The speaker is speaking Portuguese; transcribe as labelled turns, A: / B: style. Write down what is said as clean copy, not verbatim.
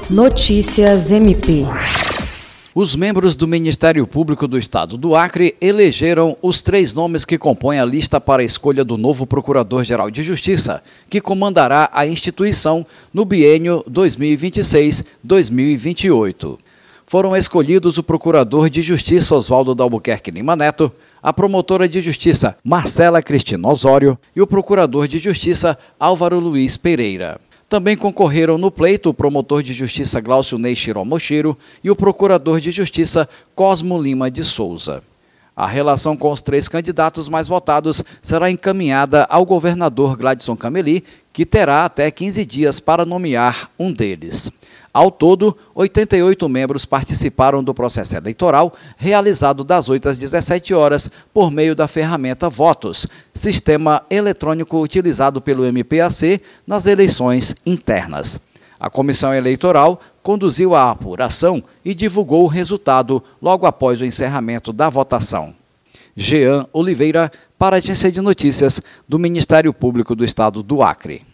A: Notícias MP.
B: Os membros do Ministério Público do Estado do Acre elegeram os 3 nomes que compõem a lista para a escolha do novo Procurador-Geral de Justiça, que comandará a instituição no biênio 2026-2028. Foram escolhidos o Procurador de Justiça Oswaldo Dalbuquerque Lima Neto, a Promotora de Justiça Marcela Cristina Osório e o Procurador de Justiça Álvaro Luiz Pereira. Também concorreram no pleito o Promotor de Justiça Glaucio Ney Shiromoshiro e o Procurador de Justiça Cosmo Lima de Souza. A relação com os 3 candidatos mais votados será encaminhada ao governador Gladson Cameli, que terá até 15 dias para nomear um deles. Ao todo, 88 membros participaram do processo eleitoral, realizado das 8 às 17 horas, por meio da ferramenta Votos, sistema eletrônico utilizado pelo MPAC nas eleições internas. A comissão eleitoral conduziu a apuração e divulgou o resultado logo após o encerramento da votação. Jean Oliveira, para a Agência de Notícias do Ministério Público do Estado do Acre.